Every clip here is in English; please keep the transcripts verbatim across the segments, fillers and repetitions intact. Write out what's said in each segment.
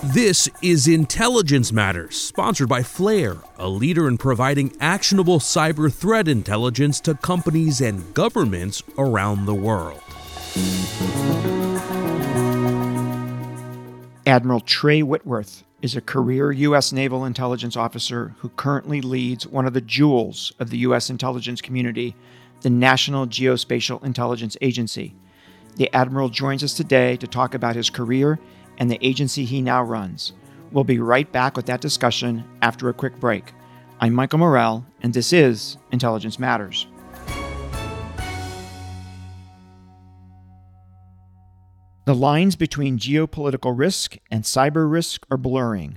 This is Intelligence Matters, sponsored by Flare, a leader in providing actionable cyber threat intelligence to companies and governments around the world. Admiral Trey Whitworth is a career U S Naval intelligence officer who currently leads one of the jewels of the U S intelligence community, the National Geospatial Intelligence Agency. The Admiral joins us today to talk about his career and the agency he now runs. We'll be right back with that discussion after a quick break. I'm Michael Morell, and this is Intelligence Matters. The lines between geopolitical risk and cyber risk are blurring.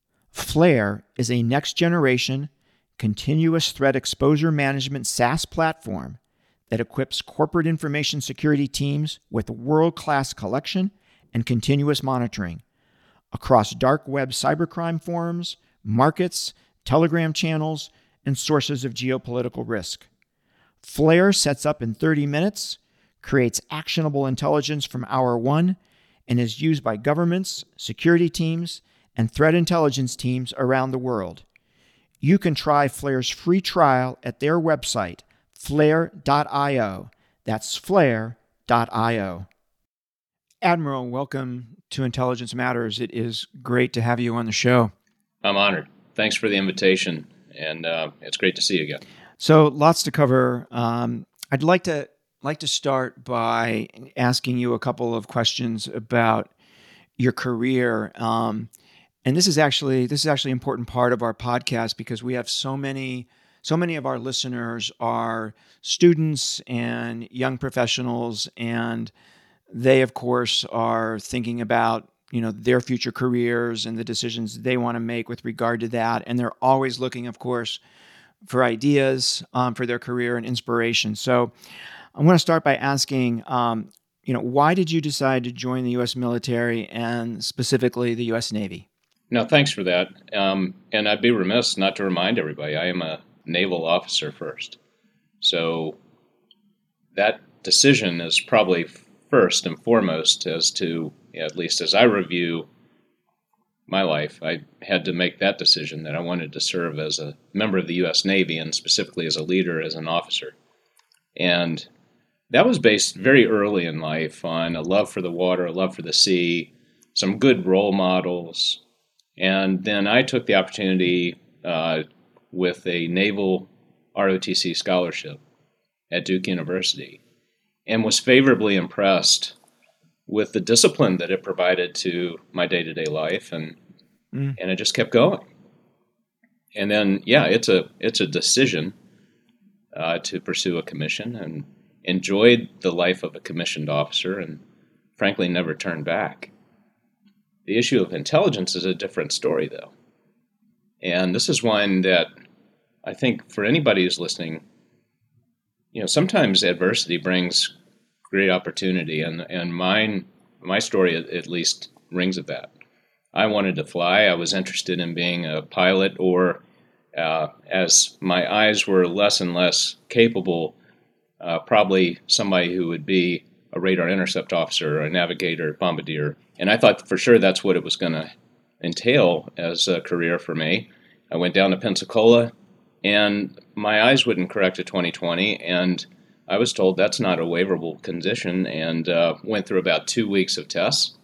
Flare is a next-generation, continuous threat exposure management SaaS platform that equips corporate information security teams with world-class collection and continuous monitoring across dark web cybercrime forums, markets, Telegram channels, and sources of geopolitical risk. Flare sets up in thirty minutes, creates actionable intelligence from hour one, and is used by governments, security teams, and threat intelligence teams around the world. You can try Flare's free trial at their website, flare dot io. That's flare dot io. Admiral, welcome to Intelligence Matters. It is great to have you on the show. I'm honored. Thanks for the invitation, and uh, it's great to see you again. So, lots to cover. Um, I'd like to like to start by asking you a couple of questions about your career. Um, and this is actually this is actually an important part of our podcast because we have so many so many of our listeners are students and young professionals, and they, of course, are thinking about, you know, their future careers and the decisions they want to make with regard to that. And they're always looking, of course, for ideas um, for their career and inspiration. So I want to start by asking, um, you know, why did you decide to join the U S military and specifically the U S Navy? No, thanks for that. Um, and I'd be remiss not to remind everybody, I am a naval officer first. So that decision is probably first and foremost as to, at least as I review my life, I had to make that decision that I wanted to serve as a member of the U S Navy and specifically as a leader, as an officer. And that was based very early in life on a love for the water, a love for the sea, some good role models. And then I took the opportunity uh, with a Naval R O T C scholarship at Duke University, and was favorably impressed with the discipline that it provided to my day-to-day life, and mm. and it just kept going. And then, yeah, it's a it's a decision uh, to pursue a commission, and enjoyed the life of a commissioned officer, and frankly, never turned back. The issue of intelligence is a different story, though, and this is one that I think for anybody who's listening, you know, sometimes adversity brings great opportunity, and and mine, my story at, at least rings of that. I wanted to fly. I was interested in being a pilot, or uh, as my eyes were less and less capable, uh, probably somebody who would be a radar intercept officer, or a navigator, bombardier. And I thought for sure that's what it was going to entail as a career for me. I went down to Pensacola, and my eyes wouldn't correct to twenty twenty, and I was told that's not a waiverable condition, and uh, went through about two weeks of tests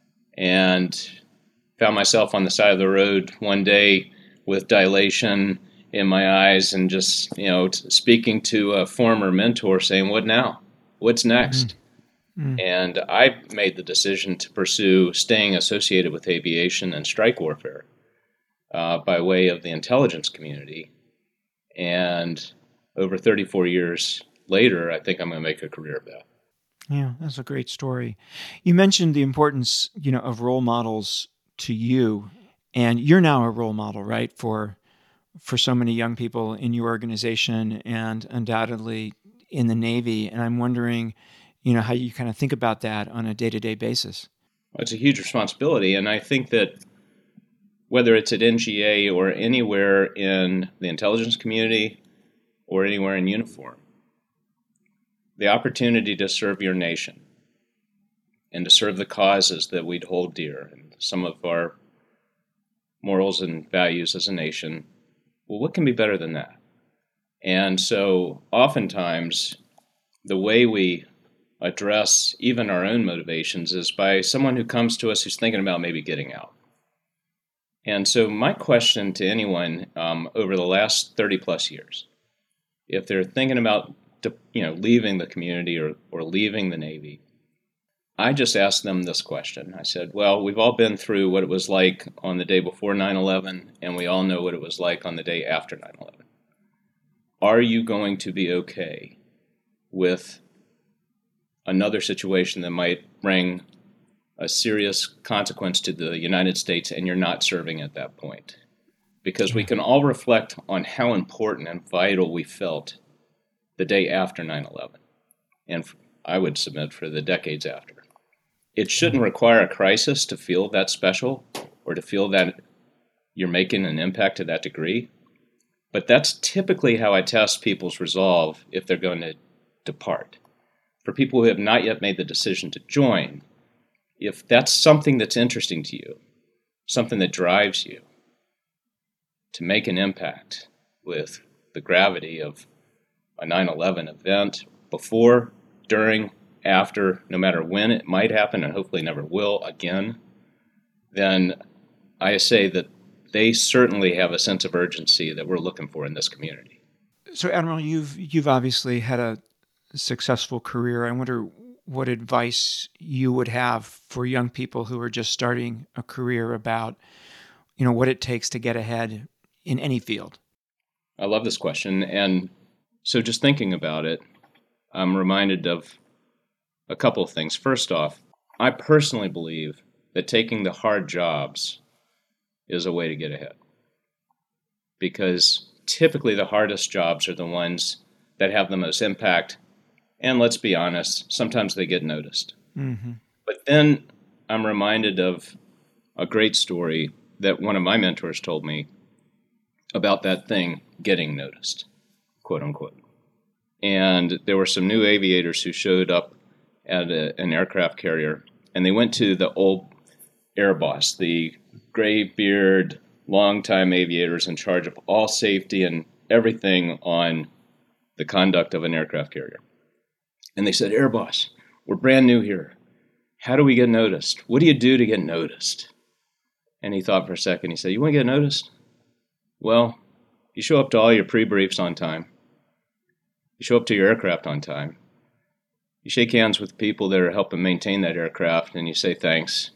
and found myself on the side of the road one day with dilation in my eyes, and just, you know, t- speaking to a former mentor saying, what now? What's next? Mm-hmm. And I made the decision to pursue staying associated with aviation and strike warfare uh, by way of the intelligence community. And over thirty-four years later, I think I'm going to make a career of that. Yeah, that's a great story. You mentioned the importance, you know, of role models to you, and you're now a role model, right, for for so many young people in your organization and undoubtedly in the Navy. And I'm wondering, you know, how you kind of think about that on a day-to-day basis. Well, it's a huge responsibility, and I think that whether it's at N G A or anywhere in the intelligence community or anywhere in uniform, the opportunity to serve your nation and to serve the causes that we'd hold dear. And some of our morals and values as a nation. Well, what can be better than that? And so oftentimes the way we address even our own motivations is by someone who comes to us who's thinking about maybe getting out. And so my question to anyone um, over the last thirty plus years, if they're thinking about you know leaving the community or, or leaving the Navy, I just asked them this question. I said, well, we've all been through what it was like on the day before nine eleven, and we all know what it was like on the day after nine eleven. Are you going to be okay with another situation that might bring a serious consequence to the United States and you're not serving at that point? Because we can all reflect on how important and vital we felt the day after nine eleven, and I would submit for the decades after. It shouldn't require a crisis to feel that special or to feel that you're making an impact to that degree. But that's typically how I test people's resolve if they're going to depart. For people who have not yet made the decision to join, if that's something that's interesting to you, something that drives you to make an impact with the gravity of a nine eleven event, before, during, after, no matter when it might happen, and hopefully never will again, then I say that they certainly have a sense of urgency that we're looking for in this community. So, Admiral, you've you've obviously had a successful career. I wonder what advice you would have for young people who are just starting a career about, you know, what it takes to get ahead in any field. I love this question. And so just thinking about it, I'm reminded of a couple of things. First off, I personally believe that taking the hard jobs is a way to get ahead. Because typically the hardest jobs are the ones that have the most impact. And let's be honest, sometimes they get noticed. Mm-hmm. But then I'm reminded of a great story that one of my mentors told me about that thing getting noticed, quote unquote. And there were some new aviators who showed up at a, an aircraft carrier, and they went to the old air boss, the gray-beard, long-time aviators in charge of all safety and everything on the conduct of an aircraft carrier. And they said, Air boss, we're brand new here. How do we get noticed? What do you do to get noticed? And he thought for a second. He said, you want to get noticed? Well, you show up to all your pre-briefs on time. You show up to your aircraft on time. You shake hands with people that are helping maintain that aircraft, and you say thanks.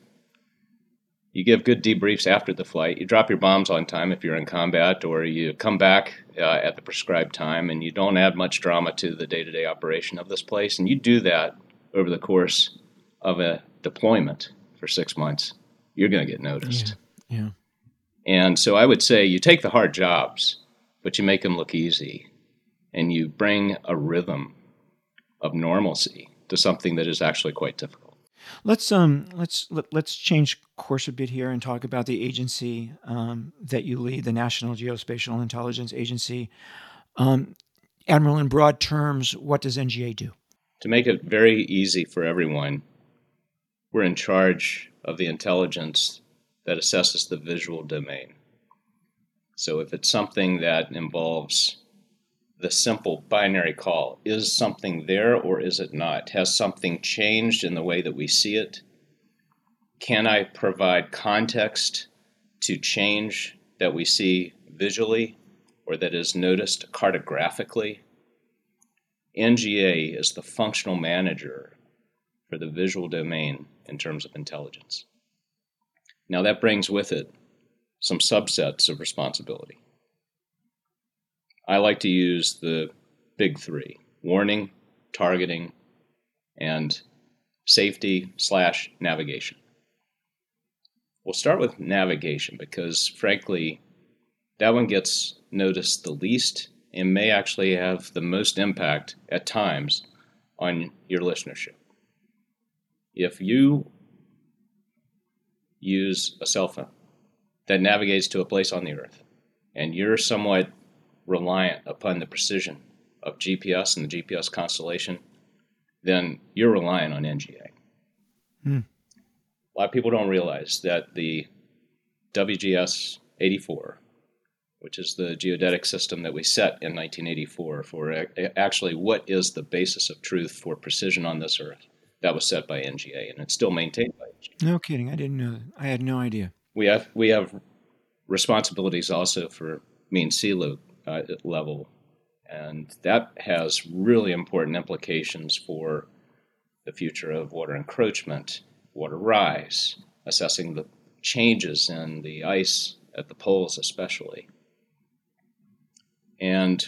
You give good debriefs after the flight. You drop your bombs on time if you're in combat, or you come back uh, at the prescribed time, and you don't add much drama to the day-to-day operation of this place. And you do that over the course of a deployment for six months. You're going to get noticed. Yeah. yeah. And so I would say you take the hard jobs, but you make them look easy, and you bring a rhythm of normalcy to something that is actually quite difficult. Let's um let's let, let's change course a bit here and talk about the agency um, that you lead, the National Geospatial Intelligence Agency. Um, Admiral, in broad terms, what does N G A do? To make it very easy for everyone, we're in charge of the intelligence that assesses the visual domain. So if it's something that involves the simple binary call, is something there or is it not? Has something changed in the way that we see it? Can I provide context to change that we see visually or that is noticed cartographically? N G A is the functional manager for the visual domain in terms of intelligence. Now that brings with it some subsets of responsibility. I like to use the big three: warning, targeting, and safety slash navigation. We'll start with navigation because, frankly, that one gets noticed the least and may actually have the most impact at times on your listenership. If you use a cell phone that navigates to a place on the earth and you're somewhat reliant upon the precision of G P S and the G P S constellation, then you're relying on N G A. Hmm. A lot of people don't realize that the W G S eighty-four, which is the geodetic system that we set in nineteen eighty-four for actually what is the basis of truth for precision on this earth. That was set by N G A, and it's still maintained by N G A. No kidding. I didn't know that. I had no idea. We have we have responsibilities also for mean sea uh, level, and that has really important implications for the future of water encroachment, water rise, assessing the changes in the ice at the poles especially. And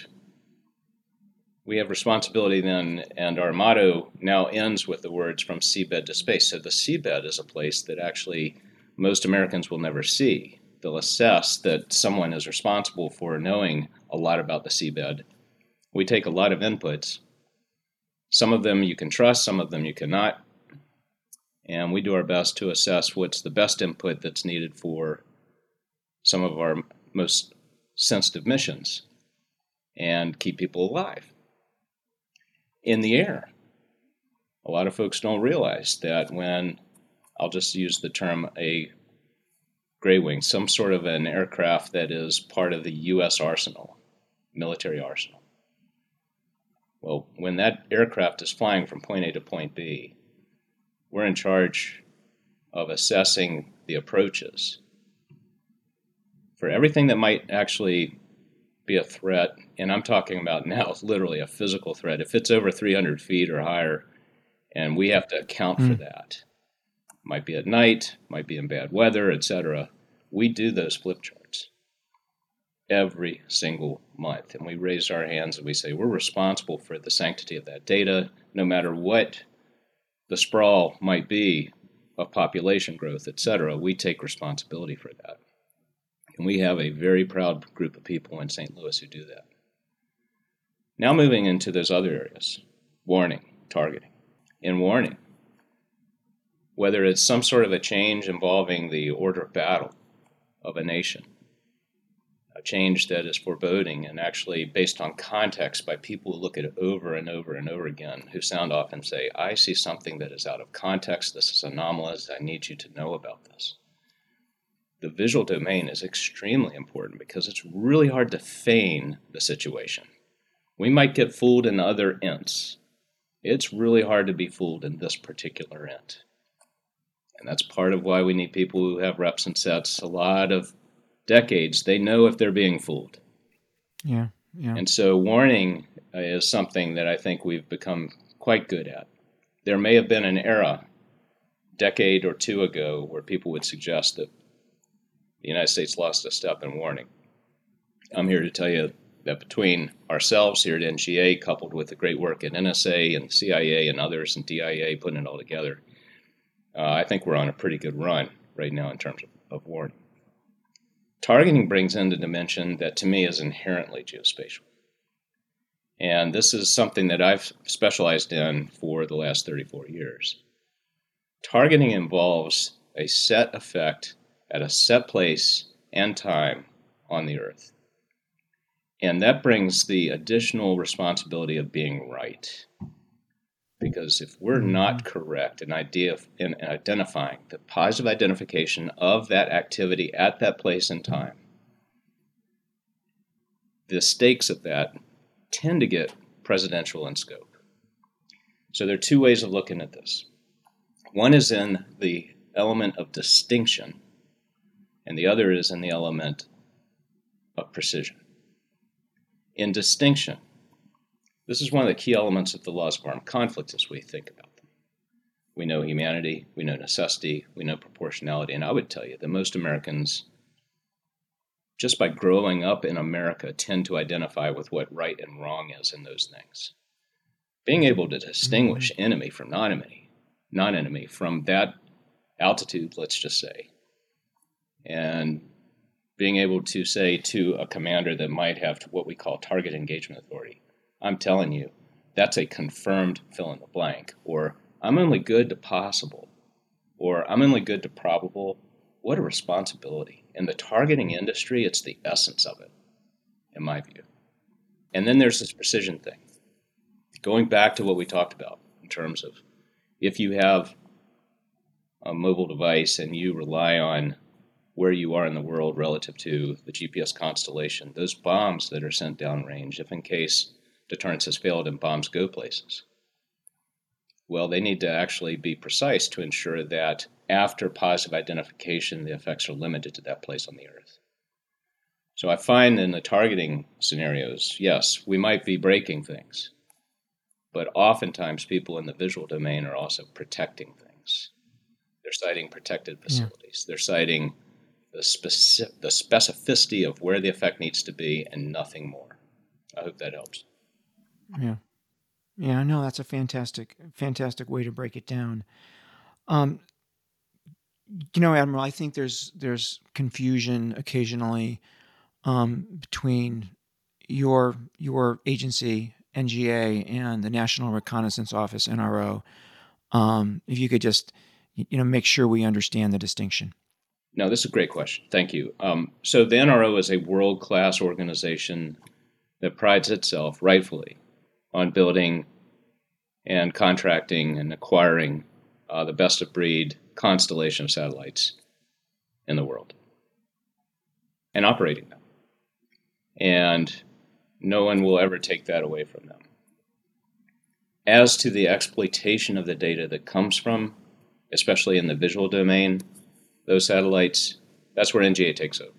we have responsibility then, and our motto now ends with the words from seabed to space. So the seabed is a place that actually most Americans will never see. They'll assess that someone is responsible for knowing a lot about the seabed. We take a lot of inputs. Some of them you can trust, some of them you cannot. And we do our best to assess what's the best input that's needed for some of our most sensitive missions and keep people alive. In the air, a lot of folks don't realize that when, I'll just use the term, a gray wing, some sort of an aircraft that is part of the U S arsenal, military arsenal. Well, when that aircraft is flying from point A to point B, we're in charge of assessing the approaches for everything that might actually be a threat, and I'm talking about now literally a physical threat. If it's over three hundred feet or higher, and we have to account mm. for that, might be at night, might be in bad weather, et cetera. We do those flip charts every single month, and we raise our hands and we say we're responsible for the sanctity of that data, no matter what the sprawl might be of population growth, et cetera. We take responsibility for that. And we have a very proud group of people in Saint Louis who do that. Now moving into those other areas, warning, targeting. In warning, whether it's some sort of a change involving the order of battle of a nation, a change that is foreboding and actually based on context by people who look at it over and over and over again, who sound off and say, I see something that is out of context, this is anomalous, I need you to know about this. The visual domain is extremely important because it's really hard to feign the situation. We might get fooled in other ints. It's really hard to be fooled in this particular int. And that's part of why we need people who have reps and sets a lot of decades. They know if they're being fooled. Yeah, yeah. And so warning is something that I think we've become quite good at. There may have been an era, decade or two ago, where people would suggest that the United States lost a step in warning. I'm here to tell you that between ourselves here at N G A, coupled with the great work at N S A and C I A and others and D I A putting it all together, uh, I think we're on a pretty good run right now in terms of, of warning. Targeting brings in the dimension that to me is inherently geospatial. And this is something that I've specialized in for the last thirty-four years. Targeting involves a set effect at a set place and time on the earth. And that brings the additional responsibility of being right. Because if we're not correct in, idea, in identifying the positive identification of that activity at that place and time, the stakes of that tend to get presidential in scope. So there are two ways of looking at this. One is in the element of distinction, and the other is in the element of precision. In distinction, this is one of the key elements of the laws of armed conflict as we think about them. We know humanity, we know necessity, we know proportionality, and I would tell you that most Americans, just by growing up in America, tend to identify with what right and wrong is in those things. Being able to distinguish mm-hmm. enemy from non-enemy, non-enemy from that altitude, let's just say, and being able to say to a commander that might have what we call target engagement authority, I'm telling you, that's a confirmed fill in the blank, or I'm only good to possible, or I'm only good to probable. What a responsibility. In the targeting industry, it's the essence of it, in my view. And then there's this precision thing. Going back to what we talked about in terms of if you have a mobile device and you rely on where you are in the world relative to the G P S constellation. Those bombs that are sent downrange, if in case deterrence has failed and bombs go places, well, they need to actually be precise to ensure that after positive identification, the effects are limited to that place on the Earth. So I find in the targeting scenarios, yes, we might be breaking things, but oftentimes people in the visual domain are also protecting things. They're citing protected facilities. Yeah. They're citing the, specific, the specificity of where the effect needs to be and nothing more. I hope that helps. Yeah. Yeah, no, that's a fantastic, fantastic way to break it down. Um, you know, Admiral, I think there's there's confusion occasionally um, between your your agency, N G A, and the National Reconnaissance Office, N R O. Um, if you could just, you know, make sure we understand the distinction. No, this is a great question. Thank you. Um, so the N R O is a world-class organization that prides itself, rightfully, on building and contracting and acquiring uh, the best-of-breed constellation of satellites in the world and operating them. And no one will ever take that away from them. As to the exploitation of the data that comes from, especially in the visual domain, those satellites, that's where N G A takes over.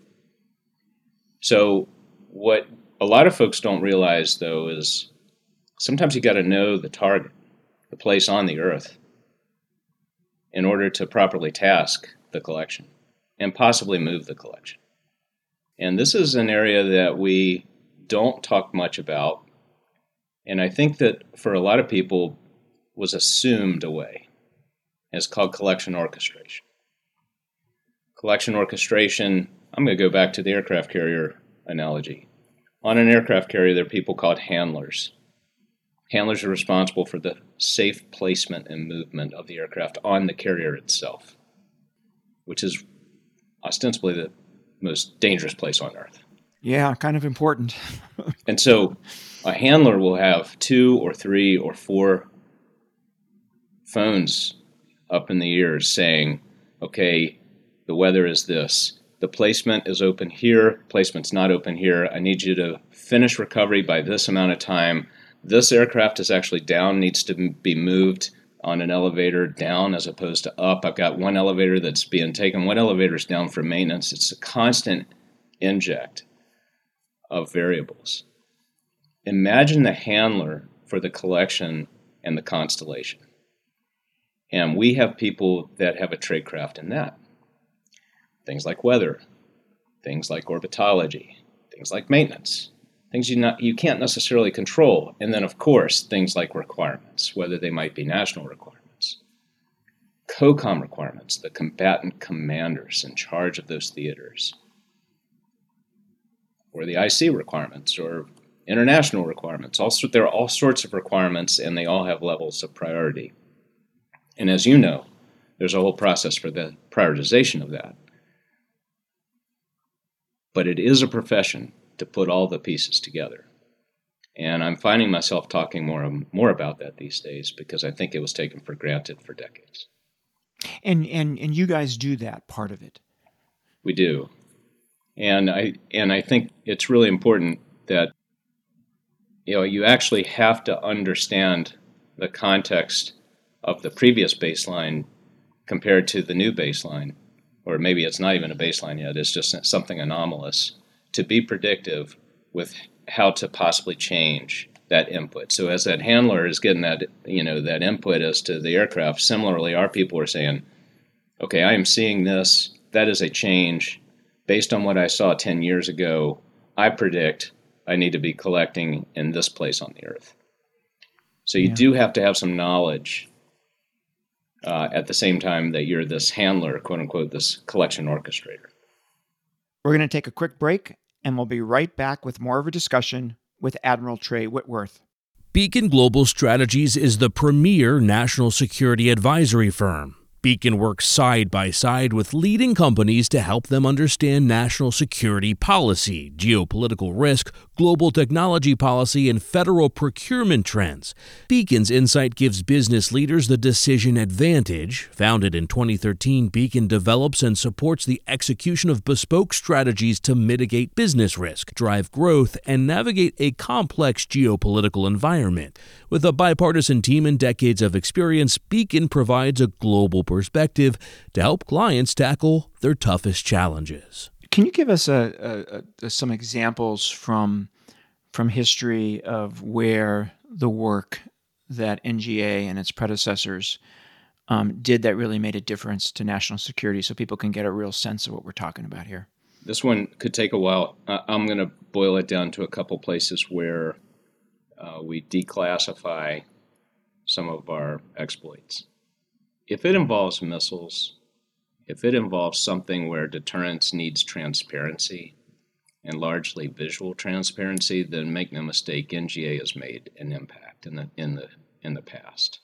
So what a lot of folks don't realize, though, is sometimes you got to know the target, the place on the Earth, in order to properly task the collection and possibly move the collection. And this is an area that we don't talk much about, and I think that for a lot of people was assumed away. It's called collection orchestration. Collection orchestration, I'm going to go back to the aircraft carrier analogy. On an aircraft carrier, there are people called handlers. Handlers are responsible for the safe placement and movement of the aircraft on the carrier itself, which is ostensibly the most dangerous place on Earth. Yeah, kind of important. And so a handler will have two or three or four phones up in the ears saying, okay, the weather is this. The placement is open here. Placement's not open here. I need you to finish recovery by this amount of time. This aircraft is actually down, needs to be moved on an elevator down as opposed to up. I've got one elevator that's being taken. One elevator is down for maintenance. It's a constant inject of variables. Imagine the handler for the collection and the constellation. And we have people that have a tradecraft in that. Things like weather, things like orbitology, things like maintenance, things you not you can't necessarily control. And then, of course, things like requirements, whether they might be national requirements. COCOM requirements, the combatant commanders in charge of those theaters. Or the I C requirements, or international requirements. Also, there are all sorts of requirements, and they all have levels of priority. And as you know, there's a whole process for the prioritization of that. But it is a profession to put all the pieces together. And I'm finding myself talking more and more about that these days because I think it was taken for granted for decades. And and and you guys do that part of it. We do. And I and I think it's really important that you know you actually have to understand the context of the previous baseline compared to the new baseline. Or maybe it's not even a baseline yet, it's just something anomalous, to be predictive with how to possibly change that input. So as that handler is getting that, you know, that input as to the aircraft, similarly, our people are saying, okay, I am seeing this, that is a change. Based on what I saw ten years ago, I predict I need to be collecting in this place on the Earth. So you yeah. do have to have some knowledge Uh, at the same time that you're this handler, quote unquote, this collection orchestrator. We're going to take a quick break, and we'll be right back with more of a discussion with Admiral Trey Whitworth. Beacon Global Strategies is the premier national security advisory firm. Beacon works side by side with leading companies to help them understand national security policy, geopolitical risk, global technology policy, and federal procurement trends. Beacon's insight gives business leaders the decision advantage. Founded in twenty thirteen, Beacon develops and supports the execution of bespoke strategies to mitigate business risk, drive growth, and navigate a complex geopolitical environment. With a bipartisan team and decades of experience, Beacon provides a global perspective to help clients tackle their toughest challenges. Can you give us a, a, a, some examples from from history of where the work that N G A and its predecessors um, did that really made a difference to national security, so people can get a real sense of what we're talking about here? This one could take a while. Uh, I'm going to boil it down to a couple places where uh, we declassify some of our exploits. If it involves missiles, if it involves something where deterrence needs transparency and largely visual transparency, then make no mistake, N G A has made an impact in the in the in the past.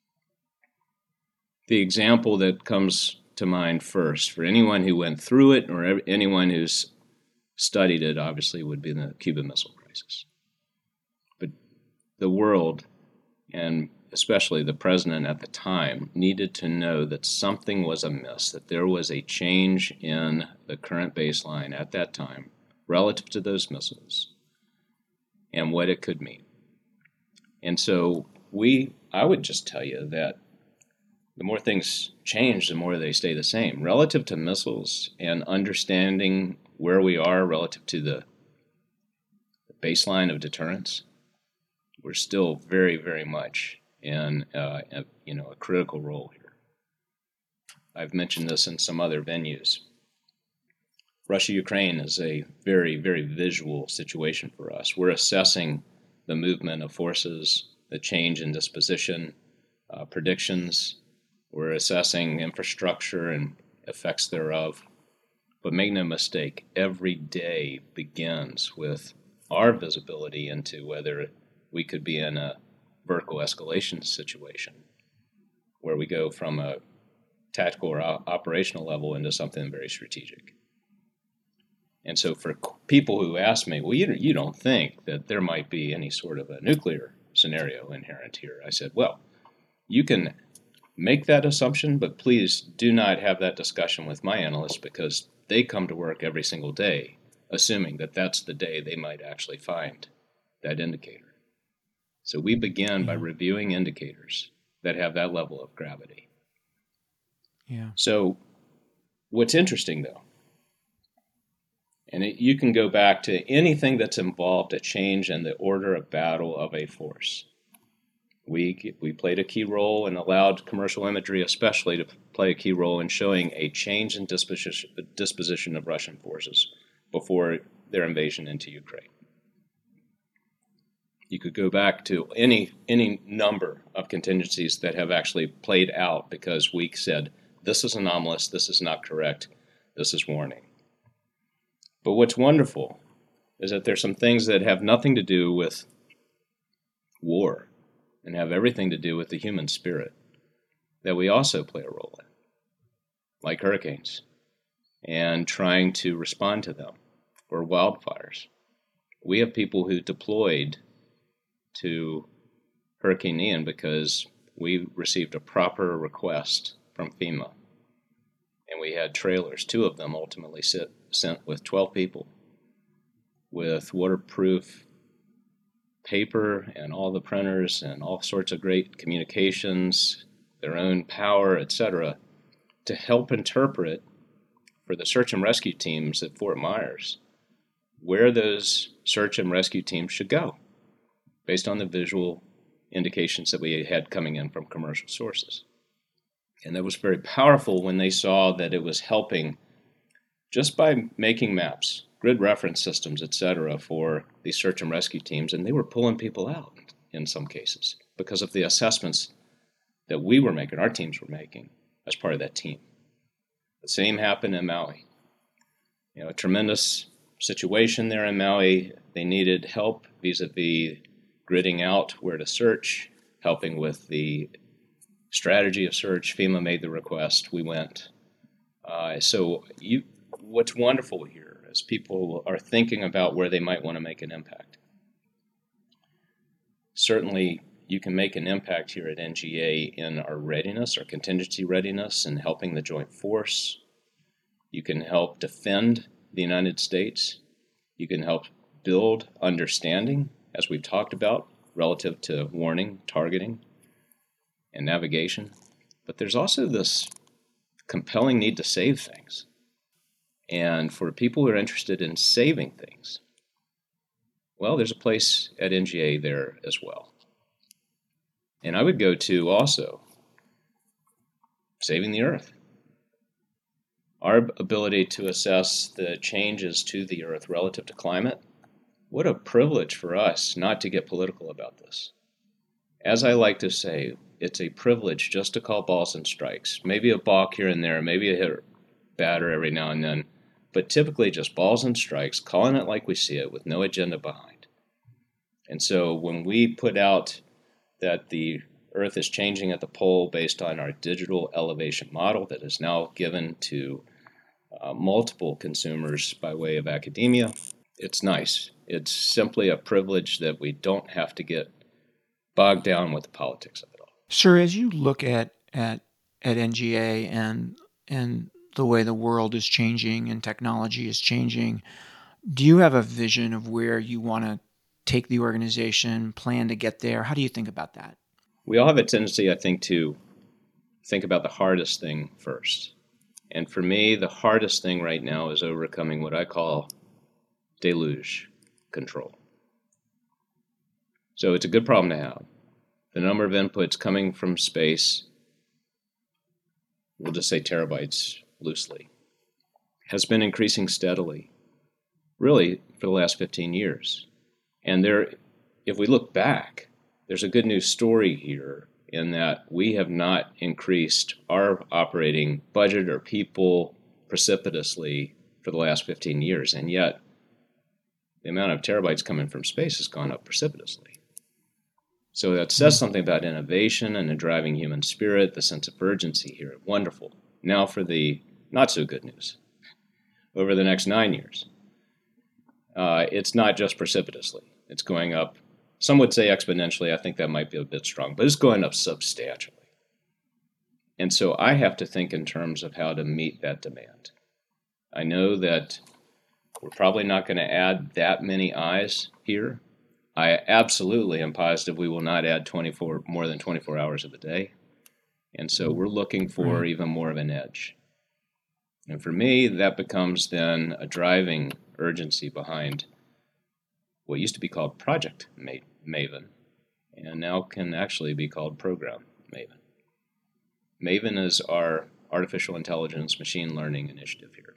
The example that comes to mind first for anyone who went through it or anyone who's studied it, obviously, would be the Cuban Missile Crisis. But the world, and especially the president at the time, needed to know that something was amiss, that there was a change in the current baseline at that time relative to those missiles and what it could mean. And so we, I would just tell you that the more things change, the more they stay the same. Relative to missiles and understanding where we are relative to the baseline of deterrence, we're still very, very much in uh, a, you know, a critical role here. I've mentioned this in some other venues. Russia-Ukraine is a very, very visual situation for us. We're assessing the movement of forces, the change in disposition, uh, predictions. We're assessing infrastructure and effects thereof. But make no mistake, every day begins with our visibility into whether we could be in a vertical escalation situation where we go from a tactical or operational level into something very strategic. And so for people who ask me, well, you, you don't think that there might be any sort of a nuclear scenario inherent here? I said, well, you can make that assumption, but please do not have that discussion with my analysts because they come to work every single day assuming that that's the day they might actually find that indicator. So we begin by reviewing indicators that have that level of gravity. Yeah. So what's interesting, though, and it, you can go back to anything that's involved a change in the order of battle of a force. We we played a key role and allowed commercial imagery especially to play a key role in showing a change in disposition, disposition of Russian forces before their invasion into Ukraine. You could go back to any any number of contingencies that have actually played out because we said, this is anomalous, this is not correct, this is warning. But what's wonderful is that there's some things that have nothing to do with war and have everything to do with the human spirit that we also play a role in, like hurricanes, and trying to respond to them, or wildfires. We have people who deployed to Hurricane Ian because we received a proper request from FEMA. And we had trailers, two of them ultimately sit, sent with twelve people with waterproof paper and all the printers and all sorts of great communications, their own power, et cetera, to help interpret for the search and rescue teams at Fort Myers where those search and rescue teams should go, based on the visual indications that we had coming in from commercial sources. And that was very powerful when they saw that it was helping just by making maps, grid reference systems, et cetera, for these search and rescue teams, and they were pulling people out in some cases because of the assessments that we were making, our teams were making as part of that team. The same happened in Maui. You know, a tremendous situation there in Maui. They needed help vis-a-vis gridding out where to search, helping with the strategy of search. FEMA made the request. We went. Uh, so you, what's wonderful here as people are thinking about where they might want to make an impact. Certainly, you can make an impact here at N G A in our readiness, our contingency readiness, and helping the joint force. You can help defend the United States. You can help build understanding, as we've talked about, relative to warning, targeting, and navigation. But there's also this compelling need to save things. And for people who are interested in saving things, well, there's a place at N G A there as well. And I would go to also saving the Earth. Our ability to assess the changes to the Earth relative to climate, what a privilege for us not to get political about this. As I like to say, it's a privilege just to call balls and strikes. Maybe a balk here and there, maybe a hit batter every now and then, but typically just balls and strikes, calling it like we see it with no agenda behind. And so when we put out that the Earth is changing at the pole based on our digital elevation model that is now given to uh, multiple consumers by way of academia, it's nice. It's simply a privilege that we don't have to get bogged down with the politics of it all. Sir, as you look at at at N G A and and the way the world is changing and technology is changing, do you have a vision of where you want to take the organization, plan to get there? How do you think about that? We all have a tendency, I think, to think about the hardest thing first. And for me, the hardest thing right now is overcoming what I call deluge control. So it's a good problem to have. The number of inputs coming from space, we'll just say terabytes loosely, has been increasing steadily, really for the last fifteen years. And there, if we look back, there's a good news story here in that we have not increased our operating budget or people precipitously for the last fifteen years. And yet, the amount of terabytes coming from space has gone up precipitously. So that says something about innovation and the driving human spirit, the sense of urgency here. Wonderful. Now for the not so good news. Over the next nine years, uh, it's not just precipitously. It's going up. Some would say exponentially. I think that might be a bit strong, but it's going up substantially. And so I have to think in terms of how to meet that demand. I know that we're probably not going to add that many eyes here. I absolutely am positive we will not add twenty-four more than twenty-four hours of the day. And so we're looking for Right. even more of an edge. And for me, that becomes then a driving urgency behind what used to be called Project Maven, and now can actually be called Program Maven. Maven is our artificial intelligence machine learning initiative here.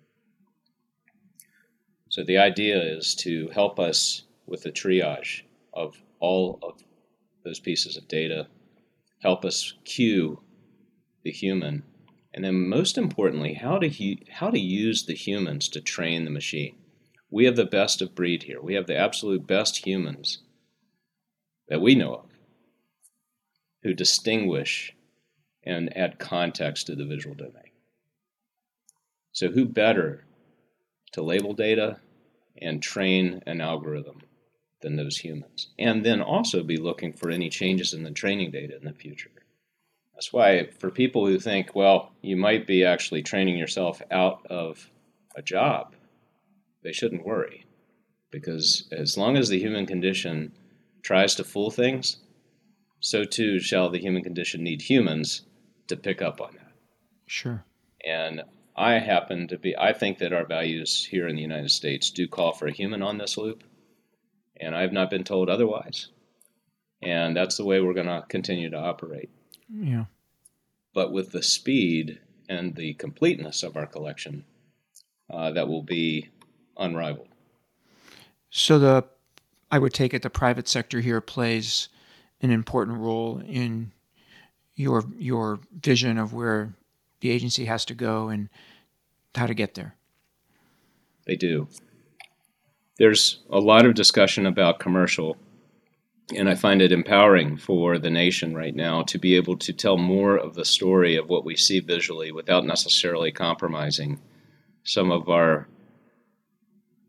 So the idea is to help us with the triage of all of those pieces of data, help us cue the human, and then most importantly, how to he- how to use the humans to train the machine. We have the best of breed here. We have the absolute best humans that we know of who distinguish and add context to the visual domain. So who better to label data and train an algorithm than those humans? And then also be looking for any changes in the training data in the future. That's why for people who think, well, you might be actually training yourself out of a job, they shouldn't worry. Because as long as the human condition tries to fool things, so too shall the human condition need humans to pick up on that. Sure. And I happen to be, I think that our values here in the United States do call for a human on this loop, and I have not been told otherwise. And that's the way we're going to continue to operate. Yeah. But with the speed and the completeness of our collection, uh, that will be unrivaled. So the, I would take it the private sector here plays an important role in your your vision of where the agency has to go and how to get there. They do. There's a lot of discussion about commercial, and I find it empowering for the nation right now to be able to tell more of the story of what we see visually without necessarily compromising some of our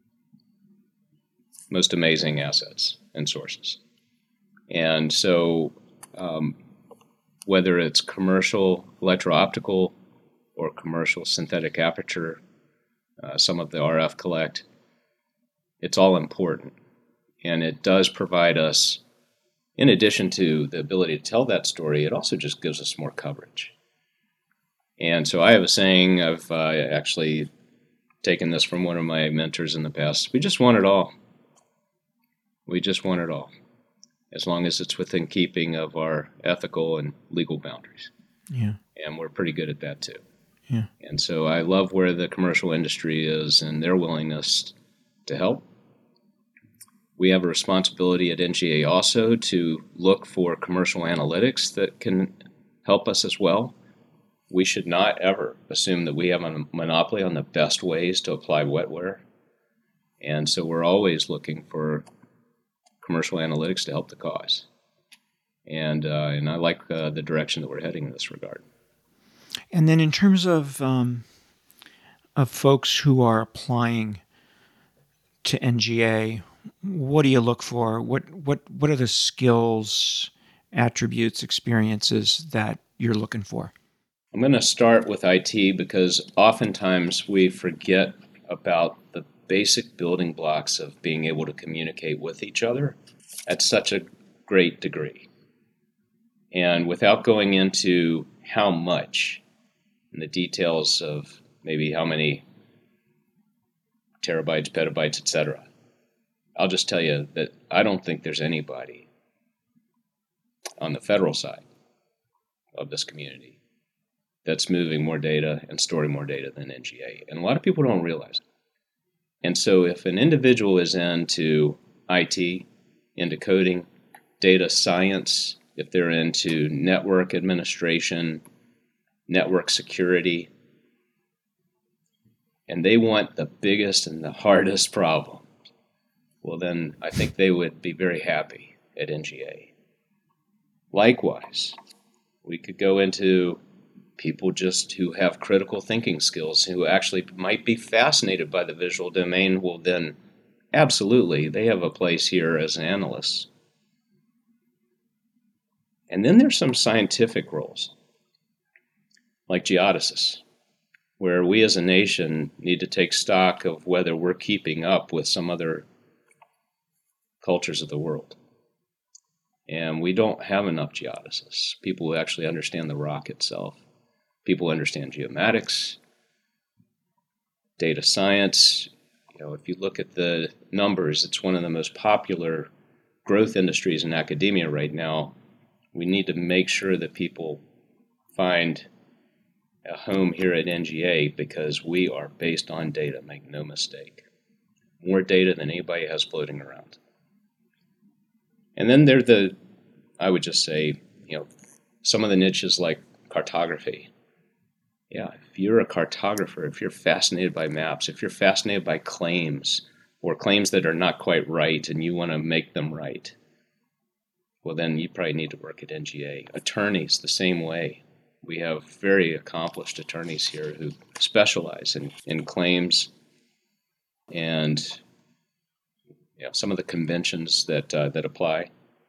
most amazing assets and sources. And so um, whether it's commercial electro-optical or commercial synthetic aperture, uh, some of the R F collect, it's all important. And it does provide us, in addition to the ability to tell that story, it also just gives us more coverage. And so I have a saying, I've uh, actually taken this from one of my mentors in the past, we just want it all. We just want it all, as long as it's within keeping of our ethical and legal boundaries. Yeah. And we're pretty good at that too. Yeah. And so I love where the commercial industry is and their willingness to help. We have a responsibility at N G A also to look for commercial analytics that can help us as well. We should not ever assume that we have a monopoly on the best ways to apply wetware. And so we're always looking for commercial analytics to help the cause. And uh, and I like uh, the direction that we're heading in this regard. And then in terms of um, of folks who are applying to N G A, what do you look for? What what what are the skills, attributes, experiences that you're looking for? I'm going to start with I T because oftentimes we forget about the basic building blocks of being able to communicate with each other at such a great degree. And without going into how much and the details of maybe how many terabytes, petabytes, et cetera, I'll just tell you that I don't think there's anybody on the federal side of this community that's moving more data and storing more data than N G A. And a lot of people don't realize it. And so if an individual is into I T, into coding, data science, if they're into network administration, network security, and they want the biggest and the hardest problem, well then I think they would be very happy at N G A. Likewise, we could go into people just who have critical thinking skills, who actually might be fascinated by the visual domain, well then absolutely, they have a place here as analysts. And then there's some scientific roles, like geodesists, where we as a nation need to take stock of whether we're keeping up with some other cultures of the world. And we don't have enough geodesists, people who actually understand the rock itself. People understand geomatics, data science. You know, if you look at the numbers, it's one of the most popular growth industries in academia right now. We need to make sure that people find a home here at N G A because we are based on data, make no mistake. More data than anybody has floating around. And then there are the, I would just say, you know, some of the niches like cartography. Yeah, if you're a cartographer, if you're fascinated by maps, if you're fascinated by claims or claims that are not quite right and you want to make them right, well, then you probably need to work at N G A. Attorneys, the same way. We have very accomplished attorneys here who specialize in, in claims and you know, some of the conventions that uh, that apply.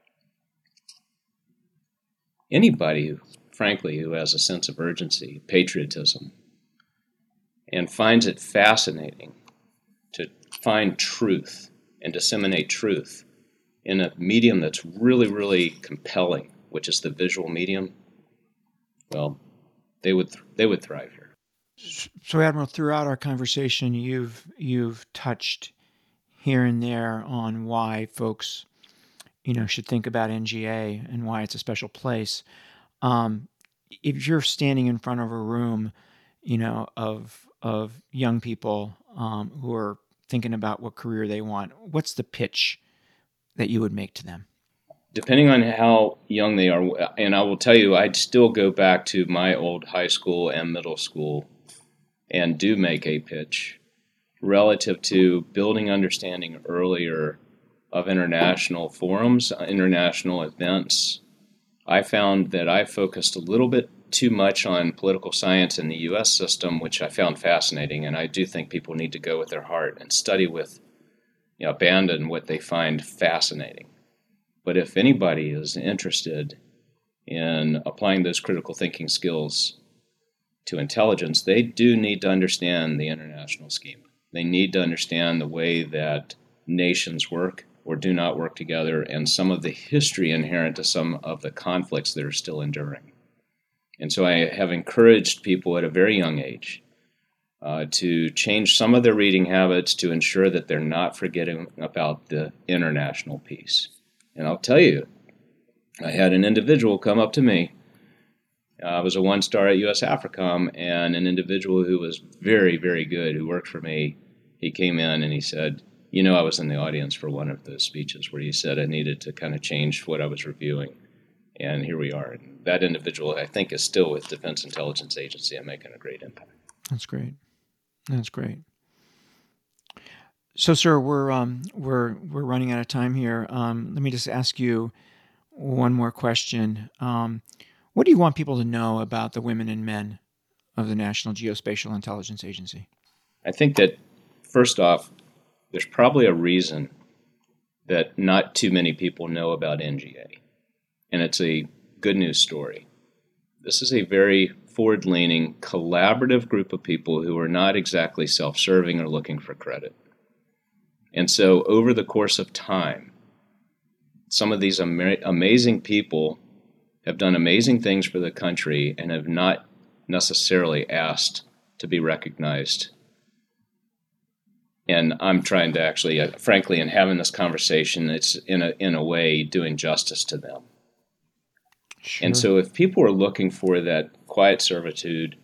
Anybody who frankly, who has a sense of urgency, patriotism, and finds it fascinating to find truth and disseminate truth in a medium that's really, really compelling, which is the visual medium, well, they would they would thrive here. So, Admiral, throughout our conversation, you've you've touched here and there on why folks, you know, should think about N G A and why it's a special place. Um, if you're standing in front of a room, you know, of of young people um, who are thinking about what career they want, what's the pitch that you would make to them? Depending on how young they are, and I will tell you, I'd still go back to my old high school and middle school and do make a pitch relative to building understanding earlier of international forums, international events. I found that I focused a little bit too much on political science in the U S system, which I found fascinating, and I do think people need to go with their heart and study with you know, abandon what they find fascinating. But if anybody is interested in applying those critical thinking skills to intelligence, they do need to understand the international scheme. They need to understand the way that nations work or do not work together, and some of the history inherent to some of the conflicts that are still enduring. And so I have encouraged people at a very young age uh, to change some of their reading habits to ensure that they're not forgetting about the international piece. And I'll tell you, I had an individual come up to me. Uh, I was a one-star at U S AFRICOM, and an individual who was very, very good, who worked for me, he came in and he said, you know, I was in the audience for one of those speeches where he said I needed to kind of change what I was reviewing. And here we are. And that individual, I think, is still with Defense Intelligence Agency and making a great impact. That's great. That's great. So, sir, we're um, we're we're running out of time here. Um, let me just ask you one more question. Um, what do you want people to know about the women and men of the National Geospatial Intelligence Agency? I think that, first off, there's probably a reason that not too many people know about N G A. And it's a good news story. This is a very forward-leaning, collaborative group of people who are not exactly self-serving or looking for credit. And so over the course of time, some of these ama- amazing people have done amazing things for the country and have not necessarily asked to be recognized. And I'm trying to actually, uh, frankly, in having this conversation, it's in a in a way doing justice to them. Sure. And so if people are looking for that quiet servitude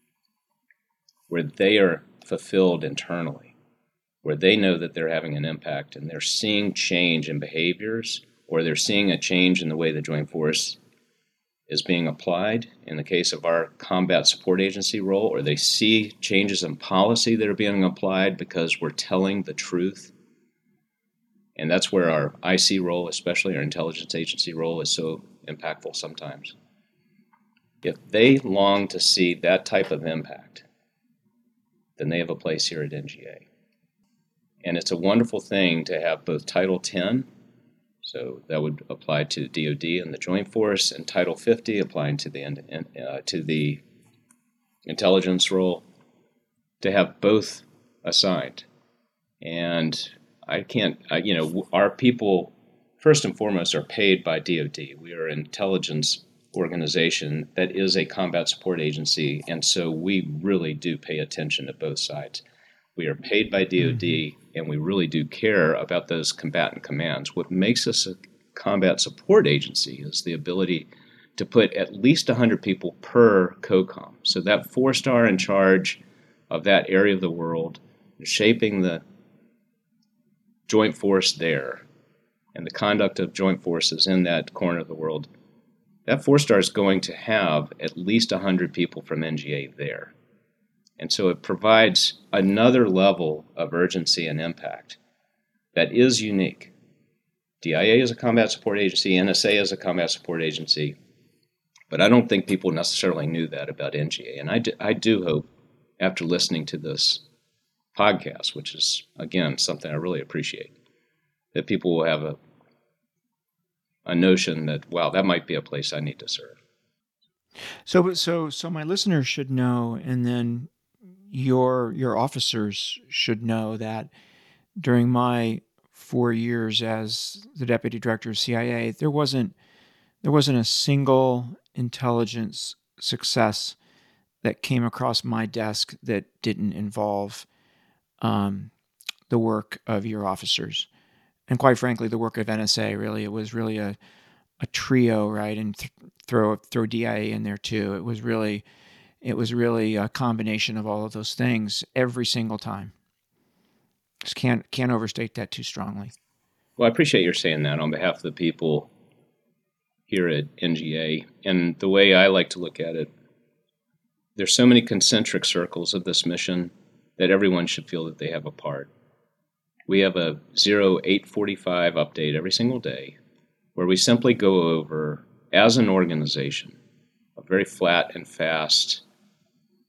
where they are fulfilled internally, where they know that they're having an impact and they're seeing change in behaviors, or they're seeing a change in the way the Joint Force is being applied in the case of our combat support agency role, or they see changes in policy that are being applied because we're telling the truth. And that's where our I C role, especially our intelligence agency role, is so impactful sometimes. If they long to see that type of impact, then they have a place here at N G A. And it's a wonderful thing to have both Title ten, so that would apply to D O D and the Joint Force, and Title fifty applying to the uh, to the intelligence role, to have both assigned. And I can't, I, you know, our people, first and foremost, are paid by D O D. We are an intelligence organization that is a combat support agency, and so we really do pay attention to both sides. We are paid by D O D, mm-hmm. and we really do care about those combatant commands. What makes us a combat support agency is the ability to put at least one hundred people per COCOM. So that four-star in charge of that area of the world, shaping the Joint Force there, and the conduct of Joint Forces in that corner of the world, that four-star is going to have at least one hundred people from N G A there. And so it provides another level of urgency and impact that is unique. D I A is a combat support agency, N S A is a combat support agency, but I don't think people necessarily knew that about N G A. And I do, I do hope, after listening to this podcast, which is, again, something I really appreciate, that people will have a, a notion that, wow, that might be a place I need to serve. So, so, so my listeners should know, and then your your officers should know, that during my four years as the deputy director of C I A, there wasn't there wasn't a single intelligence success that came across my desk that didn't involve um, the work of your officers, and quite frankly, the work of N S A. Really, it was really a a trio, right? And th- throw throw D I A in there too. It was really it was really a combination of all of those things every single time. Just can't can't overstate that too strongly. Well, I appreciate your saying that on behalf of the people here at N G A. And the way I like to look at it, there's so many concentric circles of this mission that everyone should feel that they have a part. We have a zero eight forty-five update every single day where we simply go over, as an organization, a very flat and fast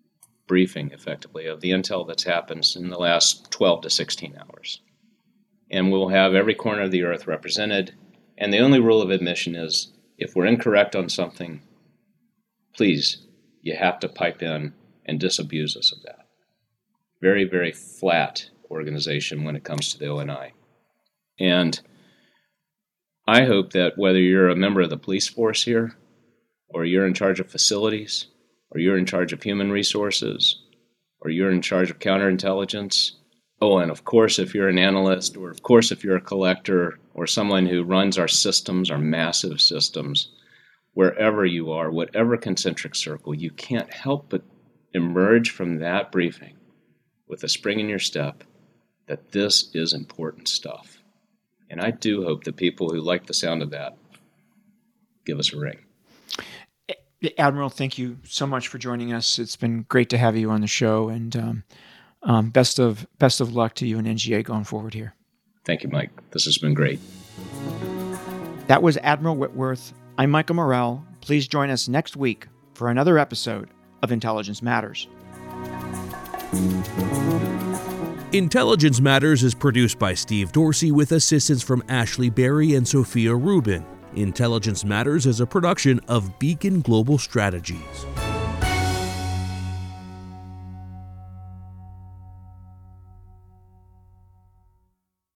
briefing, effectively, of the intel that's happened in the last twelve to sixteen hours. and we'll have every corner of the earth represented. And the only rule of admission is if we're incorrect on something, please, you have to pipe in and disabuse us of that. Very, very flat organization when it comes to the O N I. And I hope that whether you're a member of the police force here, or you're in charge of facilities, or you're in charge of human resources, or you're in charge of counterintelligence, oh, and of course, if you're an analyst, or of course, if you're a collector, or someone who runs our systems, our massive systems, wherever you are, whatever concentric circle, you can't help but emerge from that briefing with a spring in your step that this is important stuff. And I do hope that people who like the sound of that give us a ring. Admiral, thank you so much for joining us. It's been great to have you on the show, and um, um, best of best of luck to you and N G A going forward here. Thank you, Mike. This has been great. That was Admiral Whitworth. I'm Michael Morell. Please join us next week for another episode of Intelligence Matters. Intelligence Matters is produced by Steve Dorsey with assistance from Ashley Berry and Sophia Rubin. Intelligence Matters is a production of Beacon Global Strategies.